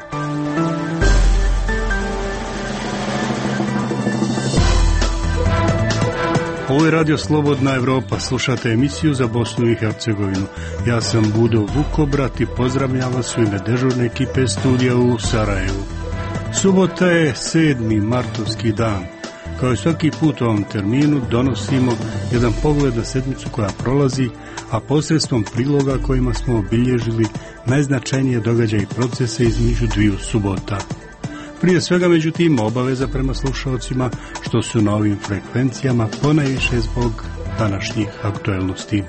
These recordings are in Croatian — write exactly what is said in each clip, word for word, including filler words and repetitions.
Ovo je Radio Slobodna Evropa, slušate emisiju za Bosnu i Hercegovinu. Ja sam Budo Vukobrat i pozdravljam vas u ime dežurne ekipe studija u Sarajevu. Subota je sedmi martovski dan. Kao i svaki put u ovom terminu donosimo jedan pogled na sedmicu koja prolazi, a posredstvom priloga kojima smo obilježili najznačajnije događaje i procese između dviju subota. Prije svega, međutim, obaveza prema slušalcima što su na ovim frekvencijama ponajviše zbog današnjih aktuelnosti.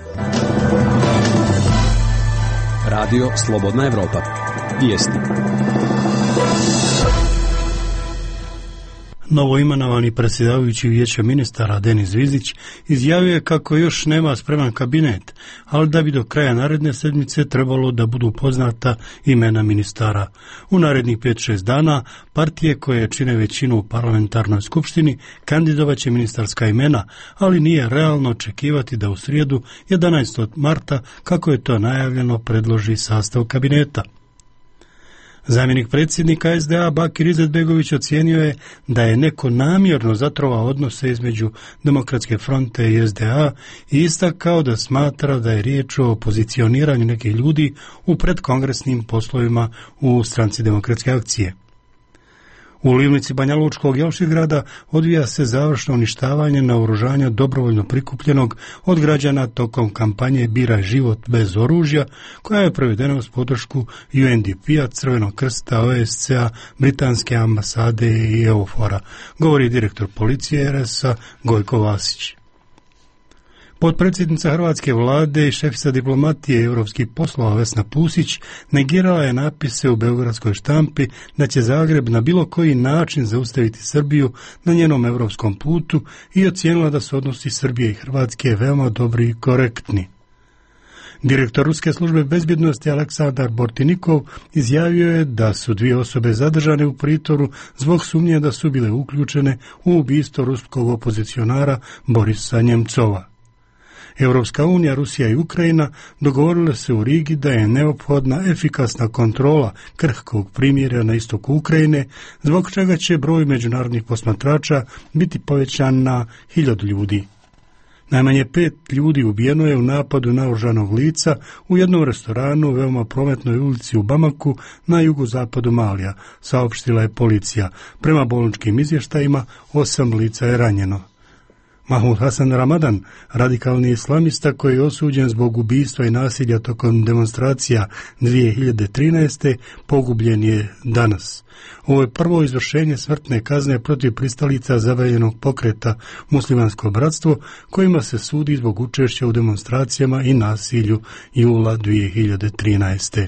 Radio Slobodna Evropa. Vijesti. Novoimenovani predsjedavajući Vijeća ministara Denis Zvizić izjavio je kako još nema spreman kabinet, ali da bi do kraja naredne sedmice trebalo da budu poznata imena ministara. U narednih pet šest dana partije koje čine većinu u parlamentarnoj skupštini kandidovat će ministarska imena, ali nije realno očekivati da u srijedu jedanaestog marta, kako je to najavljeno, predloži sastav kabineta. Zamjenik predsjednika es de a Bakir Izetbegović ocijenio je da je neko namjerno zatrovao odnose između Demokratske fronte i es de a i istakao da smatra da je riječ o pozicioniranju nekih ljudi u predkongresnim poslovima u stranci Demokratske akcije. U livnici Banja Lučkog Jelšigrada odvija se završno uništavanje naoružanja dobrovoljno prikupljenog od građana tokom kampanje Biraj život bez oružja, koja je provedena uz podršku u en de pe-a, Crvenog krsta, o es ce a, Britanske ambasade i EUFOR-a, govori direktor policije er es-a Gojko Vasić. Potpredsjednica hrvatske vlade i šefica diplomatije i europskih poslova Vesna Pusić negirala je napise u beogradskoj štampi da će Zagreb na bilo koji način zaustaviti Srbiju na njenom europskom putu i ocijenila da su odnosi Srbije i Hrvatske veoma dobri i korektni. Direktor Ruske službe bezbjednosti Aleksandar Bortinikov izjavio je da su dvije osobe zadržane u pritvoru zbog sumnje da su bile uključene u ubistvo ruskog opozicionara Borisa Njemcova. Europska unija, Rusija i Ukrajina dogovorile se u Rigi da je neophodna efikasna kontrola krhkog primirja na istoku Ukrajine, zbog čega će broj međunarodnih posmatrača biti povećan na hiljadu ljudi. Najmanje pet ljudi ubijeno je u napadu naoružanog lica u jednom restoranu u veoma prometnoj ulici u Bamaku na jugozapadu Malija, saopštila je policija. Prema bolničkim izvještajima, osam lica je ranjeno. Mahmud Hasan Ramadan, radikalni islamista koji je osuđen zbog ubistva i nasilja tokom demonstracija dvije hiljade trinaeste. pogubljen je danas. Ovo je prvo izvršenje smrtne kazne protiv pristalica zabranjenog pokreta Muslimansko bratstvo, kojima se sudi zbog učešća u demonstracijama i nasilju jula dvije hiljade trinaeste.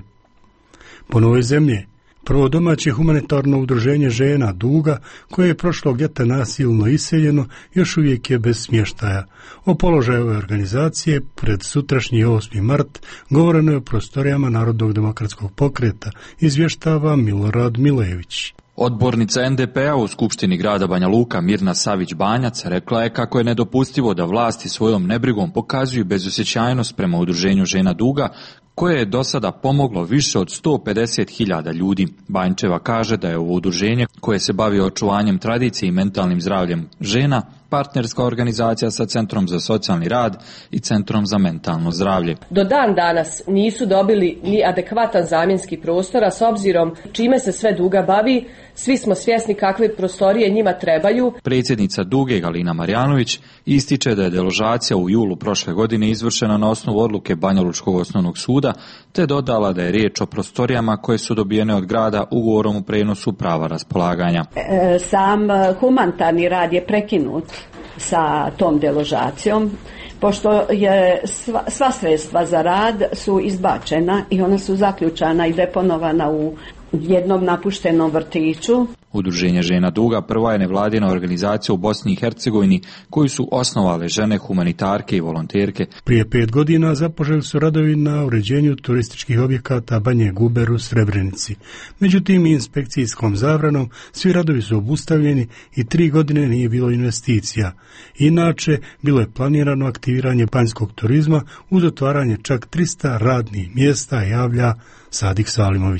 Po Novoj zemlji, prvo domaće humanitarno udruženje žena Duga, koje je prošlog ljeta nasilno iseljeno, još uvijek je bez smještaja. O položaju ove organizacije pred sutrašnji osmi mart govoreno je o prostorijama Narodnog demokratskog pokreta, izvještava Milorad Milević. Odbornica en de pe-a u Skupštini grada Banja Luka Mirna Savić-Banjac rekla je kako je nedopustivo da vlasti svojom nebrigom pokazuju bezosjećajnost prema udruženju žena Duga, koje je do sada pomoglo više od sto pedeset hiljada ljudi. Banjčeva kaže da je ovo udruženje, koje se bavi očuvanjem tradicije i mentalnim zdravljem žena, partnerska organizacija sa Centrom za socijalni rad i Centrom za mentalno zdravlje. Do dan danas nisu dobili ni adekvatan zamjenski prostor, a s obzirom čime se sve Duga bavi, svi smo svjesni kakve prostorije njima trebaju. Predsjednica Duge Galina Marjanović ističe da je deložacija u julu prošle godine izvršena na osnovu odluke Banjalučkog osnovnog suda, te dodala da je riječ o prostorijama koje su dobijene od grada ugovorom u prenosu prava raspolaganja. E, sam humanitarni rad je prekinut sa tom deložacijom, pošto je sva, sva sredstva za rad su izbačena i ona su zaključana i deponovana u jednom napuštenom vrtiću. Udruženje žena Duga prva je nevladina organizacija u Bosni i Hercegovini koju su osnovale žene humanitarke i volonterke. Prije pet godina započeli su radovi na uređenju turističkih objekata Banje Guber u Srebrenici. Međutim, inspekcijskom zabranom svi radovi su obustavljeni i tri godine nije bilo investicija. Inače, bilo je planirano aktiviranje banjskog turizma uz otvaranje čak trista radnih mjesta, javlja Sadik Salimović.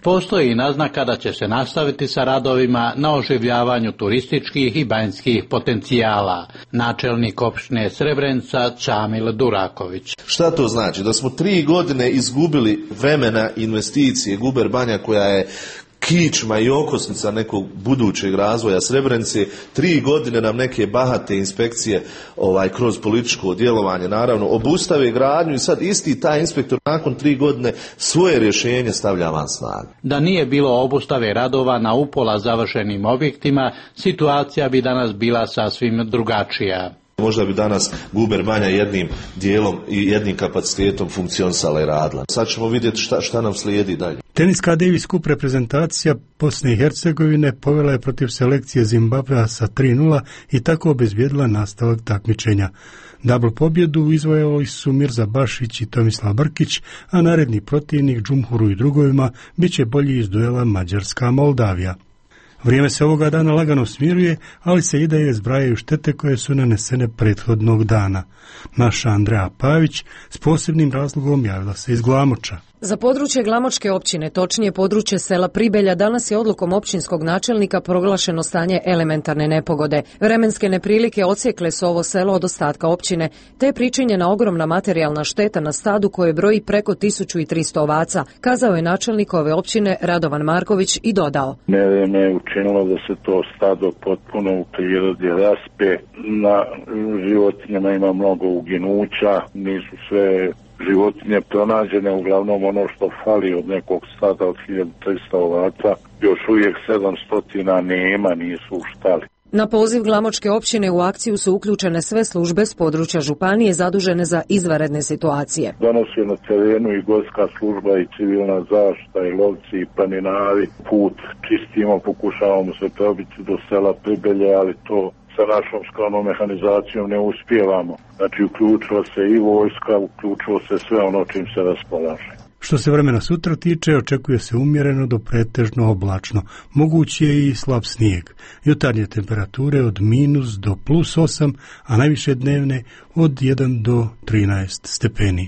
Postoji naznaka da će se nastaviti sa radovima na oživljavanju turističkih i banjskih potencijala. Načelnik opštine Srebrenica Čamil Duraković. Šta to znači? Da smo tri godine izgubili vremena investicije Guber Banja koja je kičma i okosnica nekog budućeg razvoja Srebrenice, tri godine nam neke bahate inspekcije ovaj, kroz političko djelovanje naravno obustave gradnju i sad isti taj inspektor nakon tri godine svoje rješenje stavlja van snage. Da nije bilo obustave radova na upola završenim objektima, situacija bi danas bila sasvim drugačija. Možda bi danas Guber Banja jednim dijelom i jednim kapacitetom funkcionisala i radila. Sad ćemo vidjeti šta, šta nam slijedi dalje. Teniska Davis Cup reprezentacija Bosne i Hercegovine povela je protiv selekcije Zimbabvea sa tri nula i tako obezbijedila nastavak takmičenja. Double pobjedu izvojevali su Mirza Bašić i Tomislav Brkić, a naredni protivnik Džumhuru i drugovima bit će bolji iz duela Mađarska-Moldavija. Vrijeme se ovoga dana lagano smiruje, ali se i dalje zbrajaju štete koje su nanesene prethodnog dana. Naša Andreja Pavić s posebnim razlogom javila se iz Glamoča. Za područje Glamočke općine, točnije područje sela Pribelja, danas je odlukom općinskog načelnika proglašeno stanje elementarne nepogode. Vremenske neprilike odsjekle su ovo selo od ostatka općine, te je pričinjena ogromna materijalna šteta na stadu koje broji preko tisuću tristo ovaca, kazao je načelnik ove općine Radovan Marković i dodao. Nevrijeme je učinilo da se to stado potpuno u prirodi raspe, na životinjama ima mnogo uginuća, nisu sve životinje pronađene, uglavnom ono što fali od nekog stada od hiljadu tristo ovaca, još uvijek sedamsto nema, nisu u štali. Na poziv Glamočke općine u akciju su uključene sve službe s područja županije zadužene za izvanredne situacije. Danas je na terenu i gorska služba i civilna zaštita i lovci i planinari. Put čistimo, pokušavamo se probiti do sela Pribelje, ali to sa našom skromnom mehanizacijom ne uspijevamo. Znači uključilo se i vojska, uključilo se sve ono čim se raspolaže. Što se vremena sutra tiče, očekuje se umjereno do pretežno oblačno. Mogući je i slab snijeg. Jutarnje temperature od minus do plus osam, a najviše dnevne od jedan do trinaest stepeni.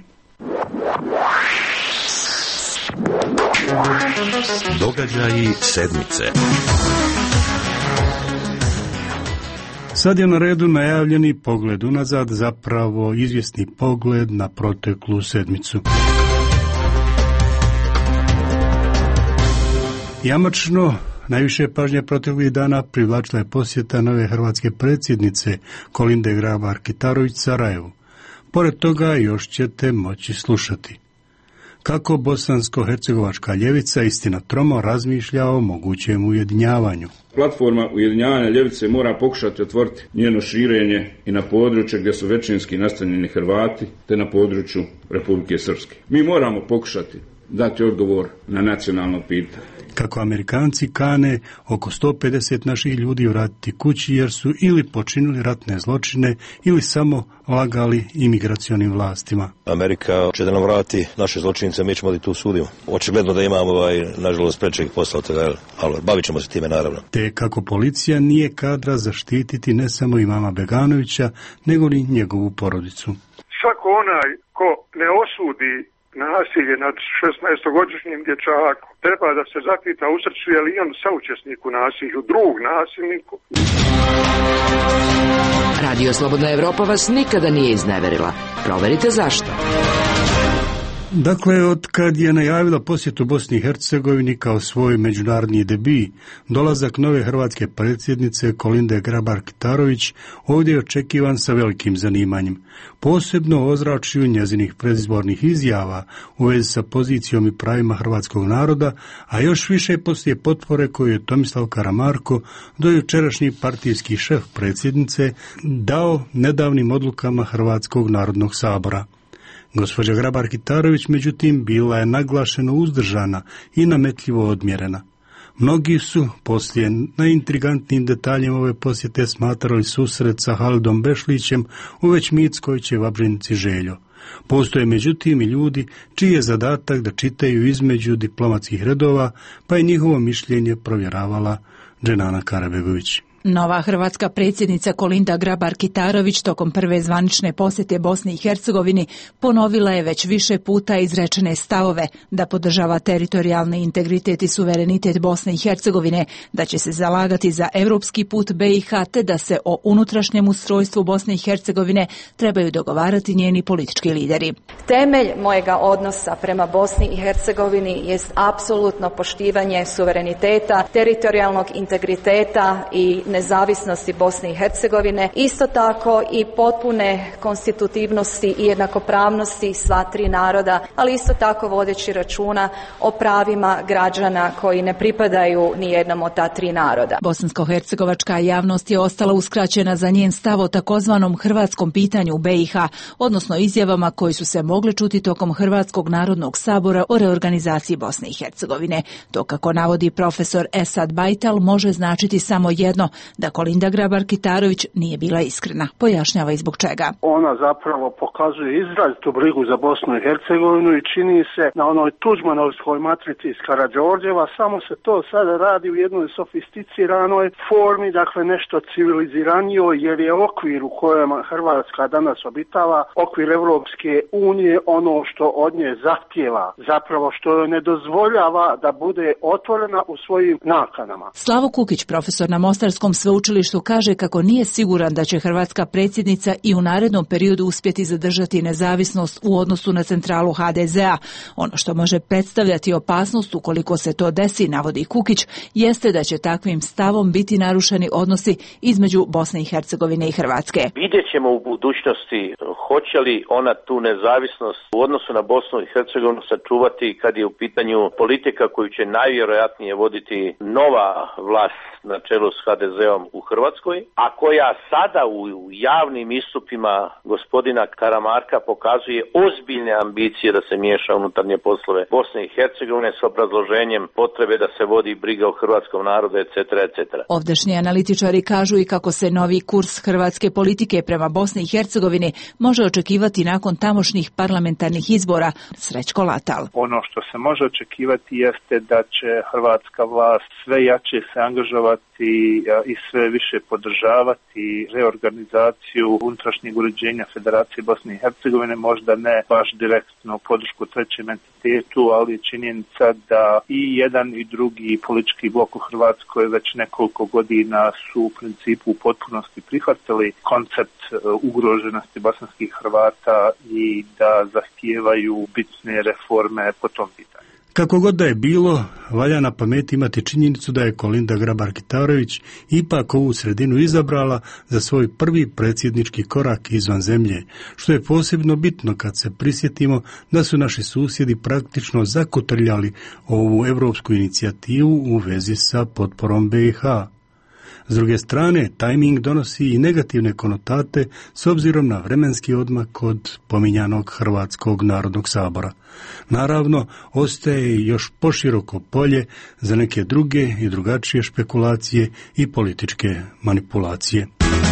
Događaji sedmice. Sad je na redu najavljeni pogled unazad, zapravo izvjesni pogled na proteklu sedmicu. Jamačno, najviše pažnje proteklih dana privlačila je posjeta nove hrvatske predsjednice Kolinde Grabar-Kitarović Sarajevu. Pored toga još ćete moći slušati kako bosansko-hercegovačka ljevica Istina Tromo razmišlja o mogućem ujedinjavanju. Platforma ujedinjavanja ljevice mora pokušati otvoriti njeno širenje i na područje gdje su većinski nastanjeni Hrvati, te na području Republike Srpske. Mi moramo pokušati dati odgovor na nacionalno pitanje. Kako Amerikanci kane oko sto pedeset naših ljudi vratiti kući jer su ili počinili ratne zločine ili samo lagali imigracionim vlastima. Amerika će da nam vrati naše zločince, mi ćemo da tu sudimo. Očigledno da imamo, ovaj, nažalost, prečeg posla od toga, ali bavit ćemo se time naravno. Te kako policija nije kadra zaštititi ne samo imama Beganovića, nego i njegovu porodicu. Svako onaj ko ne osudi nasilje nad šesnaestogodišnjim dječakom treba da se zapita u srcu je li on saučesnik u nasilju, drug nasilniku. Radio Slobodna Evropa vas nikada nije izneverila. Proverite zašto. Dakle, od kad je najavila posjetu Bosni i Hercegovini kao svoj međunarodni debi, dolazak nove hrvatske predsjednice Kolinde Grabar-Kitarović ovdje je očekivan sa velikim zanimanjem. Posebno ozračju njezinih predizbornih izjava u vezi sa pozicijom i pravima hrvatskog naroda, a još više poslije potpore koju je Tomislav Karamarko, dojučerašnji partijski šef predsjednice, dao nedavnim odlukama Hrvatskog narodnog sabora. Gospođa Grabar-Kitarović, međutim, bila je naglašeno uzdržana i nametljivo odmjerena. Mnogi su poslije najintrigantnijim detaljima ove posjete smatrali susret sa Halidom Bešlićem u već mitskoj Čevabžinici Željo. Postoje međutim i ljudi čiji je zadatak da čitaju između diplomatskih redova, pa je njihovo mišljenje provjeravala Dženana Karabegović. Nova hrvatska predsjednica Kolinda Grabar-Kitarović tokom prve zvanične posjete Bosni i Hercegovini ponovila je već više puta izrečene stavove da podržava teritorijalni integritet i suverenitet Bosne i Hercegovine, da će se zalagati za europski put B i H te da se o unutrašnjem ustrojstvu Bosne i Hercegovine trebaju dogovarati njeni politički lideri. Temelj mojega odnosa prema Bosni i Hercegovini jest apsolutno poštivanje suvereniteta, teritorijalnog integriteta i nezavisnosti Bosne i Hercegovine, isto tako i potpune konstitutivnosti i jednakopravnosti sva tri naroda, ali isto tako vodeći računa o pravima građana koji ne pripadaju ni jednom od ta tri naroda. Bosansko-hercegovačka javnost je ostala uskraćena za njen stav o takozvanom hrvatskom pitanju u B i H, odnosno izjavama koji su se mogle čuti tokom Hrvatskog narodnog sabora o reorganizaciji Bosne i Hercegovine. To, kako navodi profesor Esad Bajtal, može značiti samo jedno, da Kolinda Grabar-Kitarović nije bila iskrena. Pojašnjava i zbog čega. Ona zapravo pokazuje izrazitu brigu za Bosnu i Hercegovinu i čini se na onoj tuđmanovskoj matrici iz Karađorđeva, samo se to sada radi u jednoj sofisticiranoj formi, dakle nešto civiliziranijoj, jer je okvir u kojem Hrvatska danas obitava, okvir Europske unije, ono što od nje zahtijeva, zapravo što joj ne dozvoljava da bude otvorena u svojim nakanama. Slavo Kukić, profesor na Mostarskom sveučilištu, kaže kako nije siguran da će hrvatska predsjednica i u narednom periodu uspjeti zadržati nezavisnost u odnosu na centralu H D Z A. Ono što može predstavljati opasnost ukoliko se to desi, navodi Kukić, jeste da će takvim stavom biti narušeni odnosi između Bosne i Hercegovine i Hrvatske. Vidjet ćemo u budućnosti hoće li ona tu nezavisnost u odnosu na Bosnu i Hercegovinu sačuvati kad je u pitanju politika koju će najvjerojatnije voditi nova vlast na čelu s H D Z-om u Hrvatskoj, a koja sada u javnim istupima gospodina Karamarka pokazuje ozbiljne ambicije da se miješa unutarnje poslove Bosne i Hercegovine s obrazloženjem potrebe da se vodi briga o hrvatskom narodu, et cetera, et cetera. Ovdašnji analitičari kažu i kako se novi kurs hrvatske politike prema Bosni i Hercegovini može očekivati nakon tamošnjih parlamentarnih izbora. Srećko Latal. Ono što se može očekivati jeste da će hrvatska vlast sve jače se angažovati i sve više podržavati reorganizaciju unutrašnjeg uređenja Federacije Bosne i Hercegovine, možda ne baš direktno podršku trećem entitetu, ali je činjenica da i jedan i drugi politički blok u Hrvatskoj već nekoliko godina su u principu u potpunosti prihvatili koncept ugroženosti bosanskih Hrvata i da zahtijevaju bitne reforme po tom pitanju. Kako god da je bilo, valja na pameti imati činjenicu da je Kolinda Grabar-Kitarović ipak ovu sredinu izabrala za svoj prvi predsjednički korak izvan zemlje, što je posebno bitno kad se prisjetimo da su naši susjedi praktično zakotrljali ovu europsku inicijativu u vezi sa potporom B i H. S druge strane, tajming donosi i negativne konotate s obzirom na vremenski odmak kod pominjanog Hrvatskog narodnog sabora. Naravno, ostaje i još poširoko polje za neke druge i drugačije špekulacije i političke manipulacije.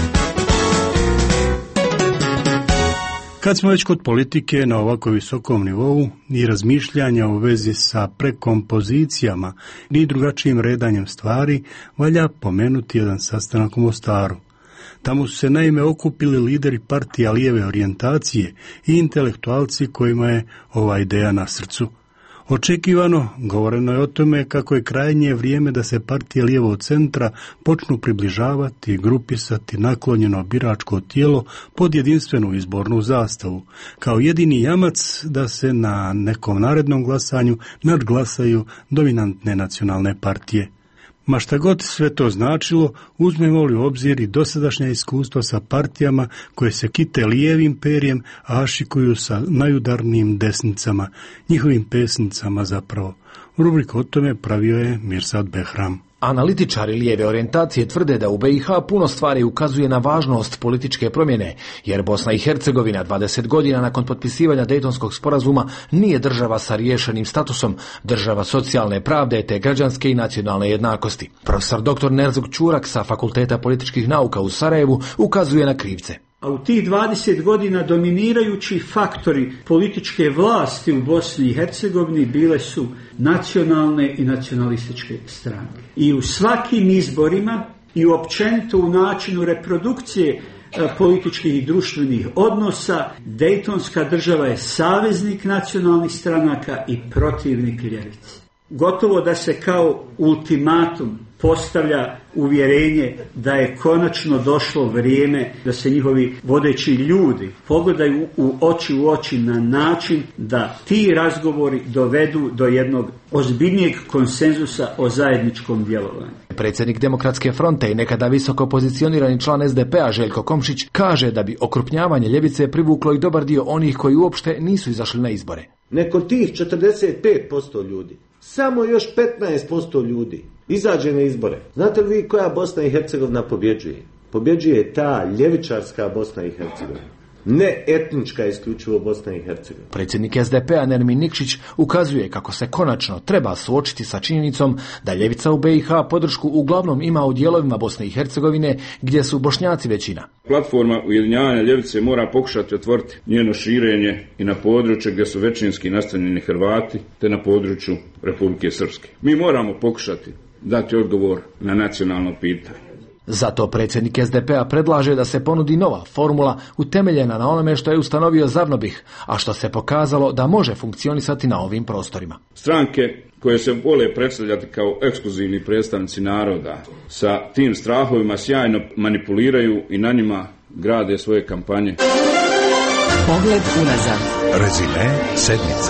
Kad smo već kod politike na ovako visokom nivou i razmišljanja u vezi sa prekompozicijama i drugačijim redanjem stvari, valja pomenuti jedan sastanak u Mostaru. Tamo su se naime okupili lideri partija lijeve orijentacije i intelektualci kojima je ova ideja na srcu. Očekivano, govoreno je o tome kako je krajnje vrijeme da se partije lijevog centra počnu približavati i grupisati naklonjeno biračko tijelo pod jedinstvenu izbornu zastavu, kao jedini jamac da se na nekom narednom glasanju nadglasaju dominantne nacionalne partije. Ma šta god sve to značilo, uzmemo li u obzir i dosadašnja iskustva sa partijama koje se kite lijevim perjem, a ašikuju sa najudarnijim desnicama, njihovim pesnicama zapravo. Rubriku o tome pravio je Mirsad Behram. Analitičari lijeve orijentacije tvrde da u B i H puno stvari ukazuje na važnost političke promjene, jer Bosna i Hercegovina dvadeset godina nakon potpisivanja Dejtonskog sporazuma nije država sa riješenim statusom, država socijalne pravde te građanske i nacionalne jednakosti. Profesor doktor Nerzog Čurak sa Fakulteta političkih nauka u Sarajevu ukazuje na krivce. A u tih dvadeset godina dominirajući faktori političke vlasti u Bosni i Hercegovini bile su nacionalne i nacionalističke stranke. I u svakim izborima i općenito u načinu reprodukcije političkih i društvenih odnosa, Dejtonska država je saveznik nacionalnih stranaka i protivnik ljevici. Gotovo da se kao ultimatum postavlja uvjerenje da je konačno došlo vrijeme da se njihovi vodeći ljudi pogledaju u oči u oči na način da ti razgovori dovedu do jednog ozbiljnijeg konsenzusa o zajedničkom djelovanju. Predsjednik Demokratske fronte i nekada visoko pozicionirani član es de pe a Željko Komšić kaže da bi okrupnjavanje ljevice privuklo i dobar dio onih koji uopšte nisu izašli na izbore. Nakon tih četrdeset pet posto ljudi, samo još petnaest posto ljudi izađe na izbore. Znate li vi koja Bosna i Hercegovina pobjeđuje? Pobjeđuje ta ljevičarska Bosna i Hercegovina. Ne etnička isključivo Bosna i Hercegovina. Predsjednik es de pe a Nermin Nikšić ukazuje kako se konačno treba suočiti sa činjenicom da ljevica u be i ha podršku uglavnom ima u dijelovima Bosne i Hercegovine gdje su Bošnjaci većina. Platforma ujedinjavanja ljevice mora pokušati otvoriti njeno širenje i na područje gdje su većinski nastanjeni Hrvati te na području Republike Srpske. Mi moramo pokušati dati odgovor na nacionalno pitanje. Zato predsjednik es de pe a predlaže da se ponudi nova formula utemeljena na onome što je ustanovio Zarnobih, a što se pokazalo da može funkcionisati na ovim prostorima. Stranke koje se vole predstavljati kao ekskluzivni predstavnici naroda sa tim strahovima sjajno manipuliraju i na njima grade svoje kampanje. Pogled unazad. Rezime sedmice.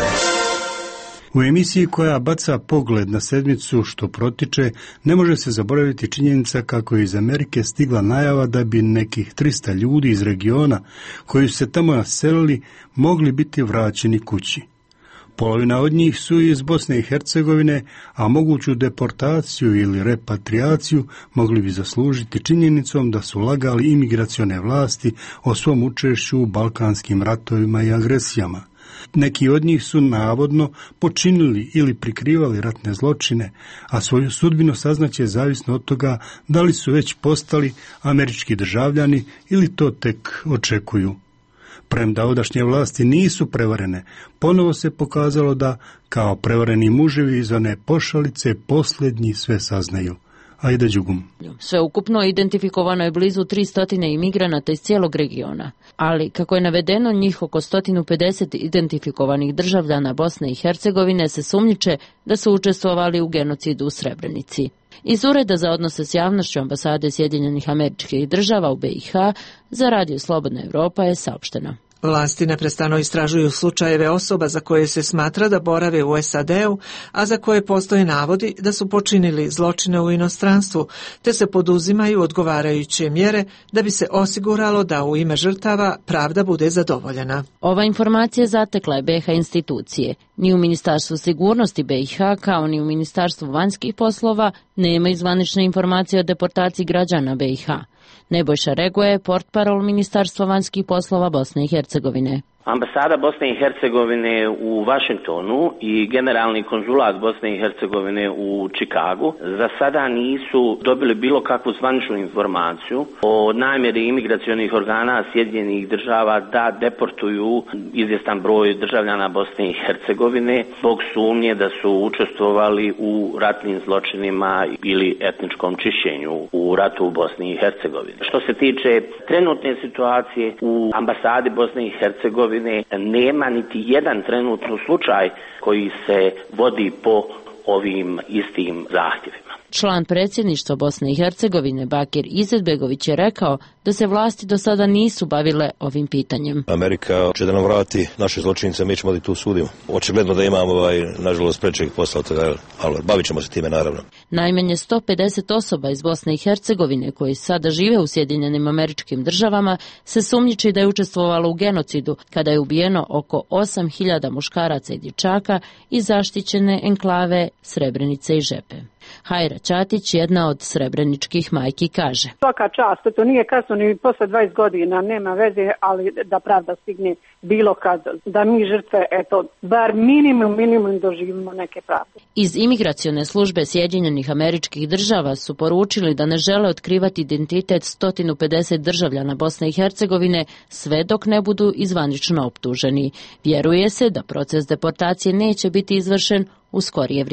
U emisiji koja baca pogled na sedmicu što protiče, ne može se zaboraviti činjenica kako je iz Amerike stigla najava da bi nekih trista ljudi iz regiona koji su se tamo naselili mogli biti vraćeni kući. Polovina od njih su iz Bosne i Hercegovine, a moguću deportaciju ili repatriaciju mogli bi zaslužiti činjenicom da su lagali imigracione vlasti o svom učešću u balkanskim ratovima i agresijama. Neki od njih su navodno počinili ili prikrivali ratne zločine, a svoju sudbinu saznaće zavisno od toga da li su već postali američki državljani ili to tek očekuju. Premda odašnje vlasti nisu prevarene, ponovo se pokazalo da, kao prevareni muževi iz one pošalice, posljednji sve saznaju. Ajde Đugum. Sveukupno identifikovano je blizu tristo imigranata iz cijelog regiona, ali kako je navedeno njih oko sto pedeset identifikovanih državljana Bosne i Hercegovine se sumnjiče da su učestvovali u genocidu u Srebrenici. Iz Ureda za odnose s javnošću ambasade Sjedinjenih Američkih Država u be i ha za Radio Slobodna Evropa je saopšteno. Vlasti neprestano istražuju slučajeve osoba za koje se smatra da borave u es a de u, a za koje postoje navodi da su počinili zločine u inostranstvu, te se poduzimaju odgovarajuće mjere da bi se osiguralo da u ime žrtava pravda bude zadovoljena. Ova informacija zatekla je be ha institucije. Ni u Ministarstvu sigurnosti be i ha kao ni u Ministarstvu vanjskih poslova nema zvanične informacije o deportaciji građana be i ha. Nebojša Regoje, portparol Ministarstva vanjskih poslova Bosne i Hercegovine. Ambasada Bosne i Hercegovine u Vašingtonu i generalni konzulat Bosne i Hercegovine u Čikagu za sada nisu dobili bilo kakvu zvaničnu informaciju o namjeri imigracionih organa Sjedinjenih Država da deportuju izvjestan broj državljana Bosne i Hercegovine zbog sumnje da su učestvovali u ratnim zločinima ili etničkom čišćenju u ratu u Bosni i Hercegovini. Što se tiče trenutne situacije u ambasadi Bosne i Hercegovine, nema niti jedan trenutni slučaj koji se vodi po ovim istim zahtjevima. Član predsjedništva Bosne i Hercegovine Bakir Izetbegović je rekao da se vlasti do sada nisu bavile ovim pitanjem. Amerika će da nam vrati naše zločince, mi ćemo da tu sudimo. Očigledno da imamo, ovaj, nažalost, prečeg posla od toga, ali bavit ćemo se time naravno. Najmanje sto pedeset osoba iz Bosne i Hercegovine koji sada žive u Sjedinjenim Američkim Državama se sumnjiči da je učestvovalo u genocidu kada je ubijeno oko osam hiljada muškaraca i dječaka iz zaštićene enklave Srebrenice i Žepe. Hajra Ćatić, jedna od srebreničkih majki, kaže: Svaka čast, to nije kasno ni posle dvadeset godina, nema veze, ali da pravda stigne bilo kad, da mi žrtve, eto, bar minimum, minimum doživimo neke pravde. Iz imigracione službe Sjedinjenih Američkih Država su poručili da ne žele otkrivati identitet sto pedeset državljana Bosne i Hercegovine sve dok ne budu izvanično optuženi. Vjeruje se da proces deportacije neće biti izvršen u skorije vrijeme.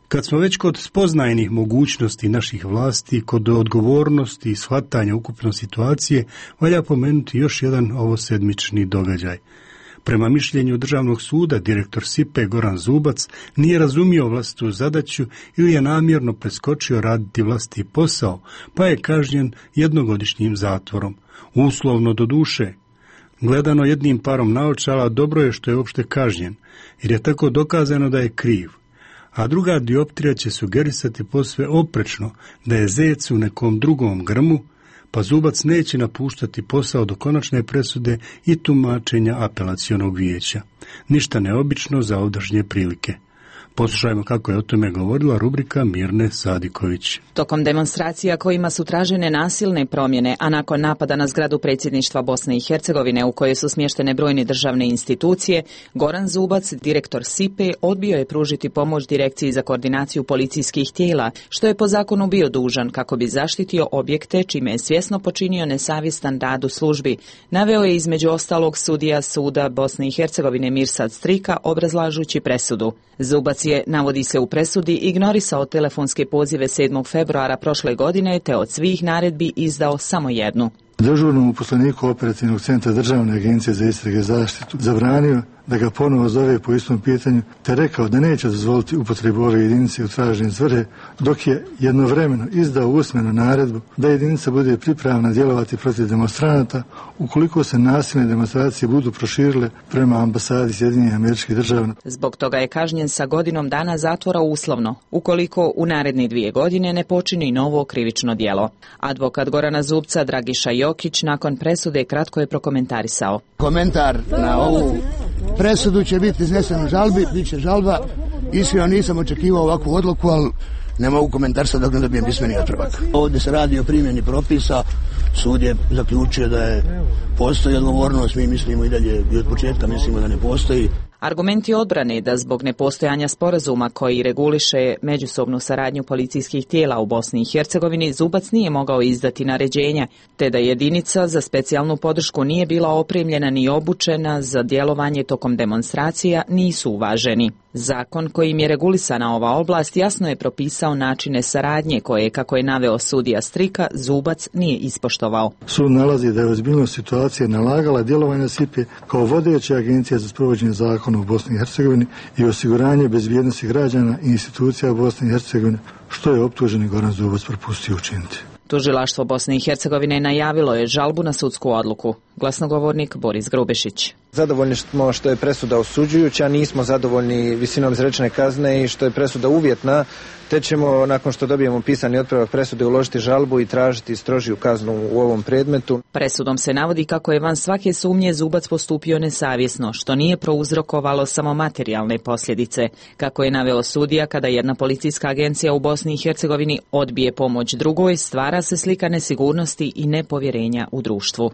Kad smo već kod spoznajnih mogućnosti naših vlasti, kod odgovornosti i shvatanja ukupno situacije, valja pomenuti još jedan ovosedmični događaj. Prema mišljenju Državnog suda, direktor S I P E Goran Zubac nije razumio vlastitu zadaću ili je namjerno preskočio raditi vlastiti posao, pa je kažnjen jednogodišnjim zatvorom. Uslovno do duše. Gledano jednim parom naočala, dobro je što je uopšte kažnjen, jer je tako dokazano da je kriv. A druga dioptrija će sugerisati posve oprečno da je zec u nekom drugom grmu, pa Zubac neće napuštati posao do konačne presude i tumačenja apelacionog vijeća. Ništa neobično za ovdašnje prilike. Poslušajmo kako je o tome govorila rubrika Mirne Sadiković. Tokom demonstracija kojima su tražene nasilne promjene, a nakon napada na zgradu predsjedništva Bosne i Hercegovine u kojoj su smještene brojne državne institucije, Goran Zubac, direktor S I P E, odbio je pružiti pomoć Direkciji za koordinaciju policijskih tijela, što je po zakonu bio dužan kako bi zaštitio objekte čime je svjesno počinio nesavjestan rad u službi. Naveo je između ostalog sudija suda Bosne i Hercegovine Mirsad Strika obrazlažući presudu. Zubac je, navodi se u presudi, ignorisao telefonske pozive sedmog februara prošle godine te od svih naredbi izdao samo jednu. Dežurnom uposleniku operativnog centra Državne agencije za istrage i zaštitu zabranio da ga ponovo zove po istom pitanju, te rekao da neće dozvoliti upotrebu ove jedinice u traženje svrhe, dok je jednovremeno izdao usmenu naredbu da jedinica bude pripravna djelovati protiv demonstranata ukoliko se nasilne demonstracije budu proširile prema ambasadi Sjedinjenih Američkih Država. Zbog toga je kažnjen sa godinom dana zatvora uslovno, ukoliko u naredne dvije godine ne počini novo krivično djelo. Advokat Gorana Zubca Dragiša Jokić nakon presude kratko je prokomentarisao. Komentar na ovu presudu će biti iznesen u žalbi, bit će žalba. Iskreno nisam očekivao ovakvu odluku, ali ne mogu komentarisati dok ne dobijem pismeni otpravak. Ovdje se radi o primjeni propisa. Sud je zaključio da je postoji odgovornost, mi mislimo i dalje i od početka mislimo da ne postoji. Argumenti odbrane da zbog nepostojanja sporazuma koji reguliše međusobnu saradnju policijskih tijela u Bosni i Hercegovini, Zubac nije mogao izdati naređenje, te da jedinica za specijalnu podršku nije bila opremljena ni obučena za djelovanje tokom demonstracija, nisu uvaženi. Zakon kojim je regulisana ova oblast jasno je propisao načine saradnje koje, kako je naveo sudija Strika, Zubac nije ispoštovao. Sud nalazi da je ozbiljnost situacije nalagala djelovanje S I P E kao vodeća agencija za sprovođenje zakona u Bosni i Hercegovini i osiguranje bezbjednosti građana i institucija u Bosni i Hercegovini, što je optuženi Goran Zubac propustio učiniti. Tužilaštvo Bosne i Hercegovine najavilo je žalbu na sudsku odluku. Glasnogovornik Boris Grubešić. Zadovoljni smo što je presuda osuđujuća, nismo zadovoljni visinom izrečene kazne i što je presuda uvjetna, te ćemo, nakon što dobijemo pisani otpravak presude, uložiti žalbu i tražiti strožiju kaznu u ovom predmetu. Presudom se navodi kako je van svake sumnje Zubac postupio nesavjesno, što nije prouzrokovalo samo materijalne posljedice. Kako je naveo sudija, kada jedna policijska agencija u Bosni i Hercegovini odbije pomoć drugoj, stvara se slika nesigurnosti i nepovjerenja u društvu.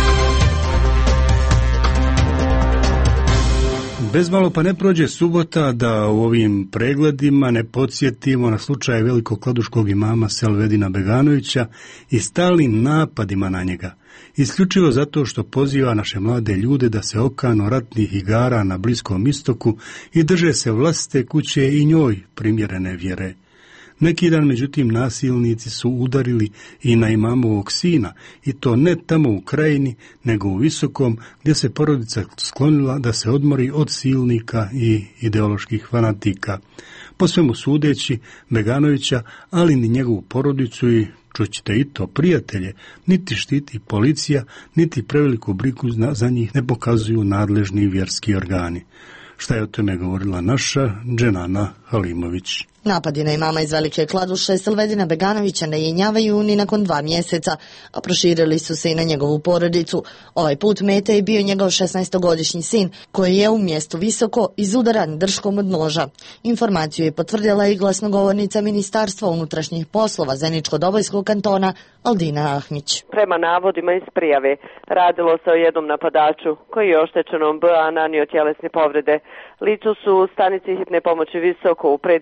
Bezmalo pa ne prođe subota da u ovim pregledima ne podsjetimo na slučaj velikog kladuškog imama Selvedina Beganovića i stalnim napadima na njega. Isključivo zato što poziva naše mlade ljude da se okanu ratnih igara na Bliskom istoku i drže se vlastite kuće i njoj primjerene vjere. Neki dan, međutim, nasilnici su udarili i na imamovog sina, i to ne tamo u krajini, nego u Visokom, gdje se porodica sklonila da se odmori od silnika i ideoloških fanatika. Po svemu sudeći, Beganovića, ali ni njegovu porodicu i, čućete i to, prijatelje, niti štiti policija, niti preveliku brigu za njih ne pokazuju nadležni vjerski organi. Šta je o tome govorila naša Dženana Halimović. Napadi na imama iz Velike Kladuše Selvedina Beganovića ne jenjavaju ni nakon dva mjeseca, a proširili su se i na njegovu porodicu. Ovaj put meta je bio njegov šesnaestogodišnji sin, koji je u mjestu Visoko izudaran drškom od noža. Informaciju je potvrdila i glasnogovornica Ministarstva unutrašnjih poslova Zeničko-Dobojskog kantona Aldina Ahmić. Prema navodima iz prijave, radilo se o jednom napadaču koji je oštećenom B A nanio tjelesne povrede. Licu su u stanici hitne pomoći Visoko u predjelu glave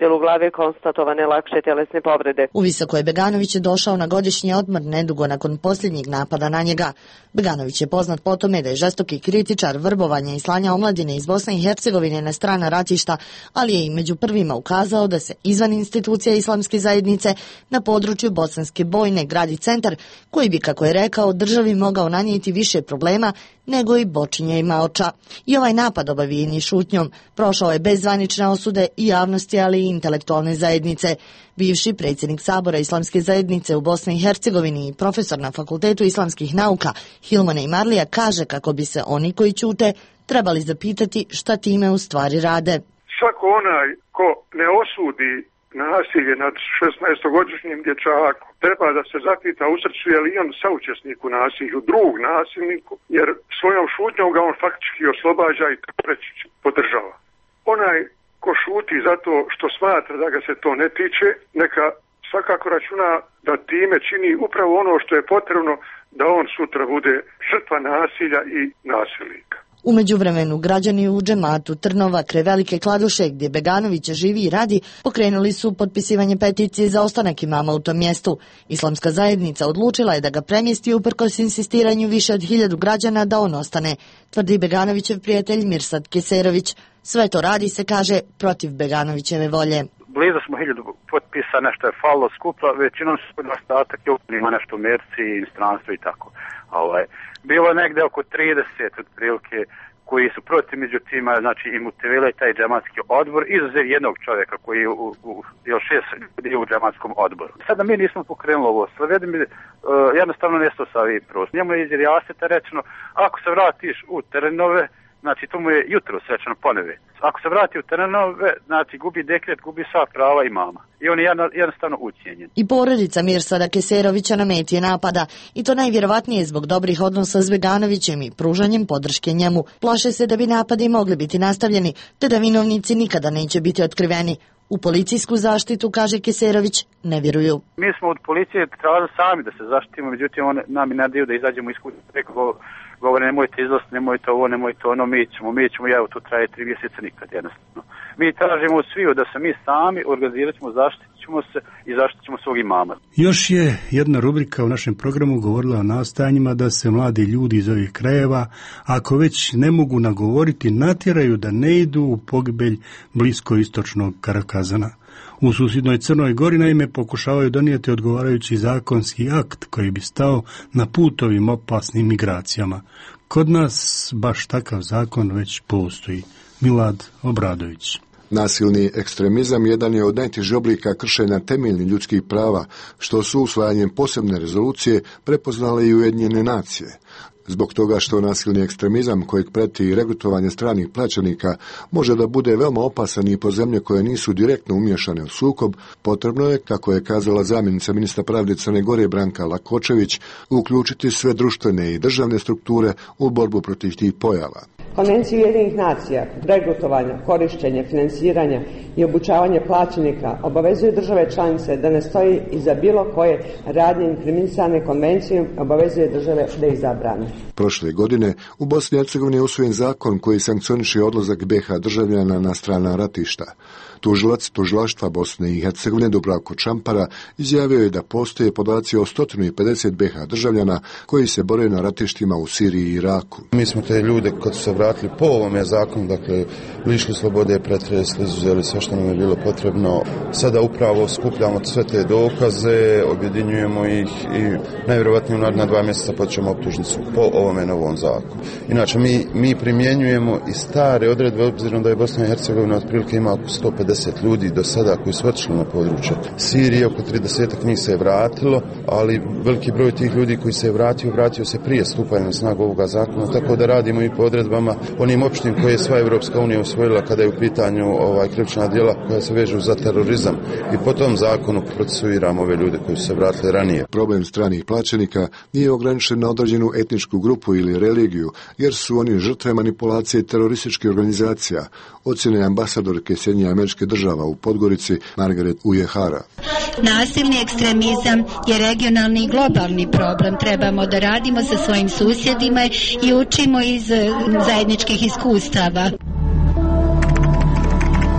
broj konstatovane lakše tjelesne povrede. U Visoko je Beganović došao na godišnji odmor nedugo nakon posljednjeg napada na njega. Beganović je poznat po tome da je žestoki kritičar vrbovanja i slanja omladine iz Bosne i Hercegovine na strana ratišta, ali je i među prvima ukazao da se izvan institucija islamske zajednice na području Bosanske Bojne gradi centar koji bi, kako je rekao, državi mogao nanijeti više problema nego i bočinje i maoča. I ovaj napad, obavijen je šutnjom, prošao je bez zvanične osude i javnosti, ali i intelektualne zajednice. Bivši predsjednik Sabora Islamske zajednice u Bosni i Hercegovini i profesor na Fakultetu islamskih nauka Hilmane Imarlija kaže kako bi se oni koji ćute trebali zapitati šta time u stvari rade. Svako onaj ko ne osudi nasilje nad šesnaestogodišnjim dječakom treba da se zapita u srcu je li on saučesnik u nasilju, drug nasilniku, jer svojom šutnjom ga on faktički oslobađa i reći podržava. Onaj ko šuti zato što smatra da ga se to ne tiče, neka svakako računa da time čini upravo ono što je potrebno da on sutra bude žrtva nasilja i nasilnika. U međuvremenu građani u džematu Trnova kraj Velike Kladuše, gdje Beganović živi i radi, pokrenuli su potpisivanje peticije za ostanak imama u tom mjestu. Islamska zajednica odlučila je da ga premjesti uprkos insistiranju više od hiljadu građana da on ostane, tvrdi Beganovićev prijatelj Mirsad Keserović. Sve to radi, se kaže, protiv Beganovićeve volje. Blizu smo hiljadu potpisa, nešto je falilo skupla, većinom su ostatak je ima nešto u Americi, inostranstvu i tako. Ovaj, bilo je negde oko trideset otprilike koji su protiv, međutim, znači i motivirali taj džematski odbor, izuzev jednog čovjeka koji je u, u, još šest ljudi u džematskom odboru. Sada mi nismo pokrenuli ovo, sledi mi uh, jednostavno nesto sa ovih prost. Njemu je iz Jaseta rečeno, ako se vratiš u Terenove, znači to mu je jutro srećeno ponove. Ako se vrati u Terenove, znači gubi dekret, gubi sva prava i mama. I on je jednostavno ucijenjen. I porodica Mirsada Keserovića na meti je napada. I to najvjerovatnije zbog dobrih odnosa s Beganovićem i pružanjem podrške njemu. Plaše se da bi napadi mogli biti nastavljeni, te da vinovnici nikada neće biti otkriveni. U policijsku zaštitu, kaže Keserović, ne vjeruju. Mi smo od policije tražili sami da se zaštitimo, međutim on nam i ne daju da izađemo iz kuće. Rekao, govore nemojte izlaziti, nemojte ovo, nemojte ono, mi ćemo, mi ćemo, ja to traje tri mjeseca nikad jednostavno. Mi tražimo od sviju da se mi sami organizirat ćemo, zaštitit ćemo se i zaštitit ćemo svog imama. Još je jedna rubrika u našem programu govorila o nastojanjima da se mladi ljudi iz ovih krajeva, ako već ne mogu nagovoriti, natjeraju da ne idu u pogibelj bliskoistočnog Karakazana. U susjednoj Crnoj Gori naime pokušavaju donijeti odgovarajući zakonski akt koji bi stao na put ovim opasnim migracijama. Kod nas baš takav zakon već postoji. Milad Obradović. Nasilni ekstremizam jedan je od najtežih oblika kršenja temeljnih ljudskih prava, što su usvajanjem posebne rezolucije prepoznale i Ujedinjene nacije. Zbog toga što nasilni ekstremizam kojeg preti regrutovanje stranih plaćenika može da bude veoma opasan i po zemlje koje nisu direktno umješane u sukob, potrebno je, kako je kazala zamjenica ministra pravde Crne Gore Branka Lakočević, uključiti sve društvene i državne strukture u borbu protiv tih pojava. Konvenciju Ujedinjenih nacija, regrutovanja, korištenje, finansiranja i obučavanje plaćenika obavezuje države članice da ne stoji iza bilo koje radnje inkriminisane konvencijom, obavezuje države da ih zabrane. Prošle godine u Bosni i Hercegovini je usvojen zakon koji sankcioniše odlazak B iH državljana na strana ratišta. Tužilac tužilaštva Bosne i Hercegovine Dubravko Čampara izjavio je da postoje podaci o sto pedeset B iH državljana koji se bore na ratištima u Siriji i Iraku. Mi smo te ljude kad su se vratili po ovome zakonu, dakle, lišili slobode, pretresli, izuzeli sve što nam je bilo potrebno. Sada upravo skupljamo sve te dokaze, objedinjujemo ih i najvjerovatnije u naredna dva mjeseca počnemo optužnicu po ovome novom zakonu. Inače, mi, mi primjenjujemo i stare odredbe, obzirom da je Bosna i Hercegovina otprilike ima oko sto pedeset ljudi do sada koji su otišli na područje Sirije, oko trideset njih se je vratilo, ali veliki broj tih ljudi koji se je vratio, vratio se prije stupanja na snagu ovoga zakona, tako da radimo i po odredbama onim opštim koje je sva Evropska unija usvojila kada je u pitanju ovaj krivična djela koja se vežu za terorizam i po tom zakonu procesuiramo ove ljude koji su se vratili ranije. Problem stranih plaćenika nije ograničen na određenu etničku grupu ili religiju, jer su oni žrtve manipulacije terorističkih organizacija, ocjene ambasadorke Sjedinjenih Američkih Država u Podgorici Margaret Ujehara. Nasilni ekstremizam je regionalni i globalni problem. Trebamo da radimo sa svojim susjedima i učimo iz zajedničkih iskustava.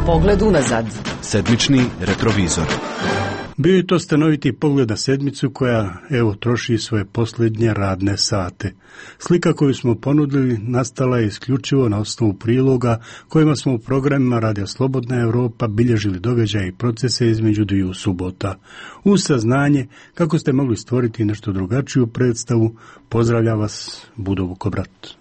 Pogled unazad. Sedmični retrovizor. Bio je to stanoviti pogled na sedmicu koja, evo, troši svoje posljednje radne sate. Slika koju smo ponudili nastala je isključivo na osnovu priloga kojima smo u programima Radio Slobodna Europa bilježili događaje i procese između dviju subota. Uz saznanje kako ste mogli stvoriti nešto drugačiju predstavu, pozdravlja vas Budo Vukobrat.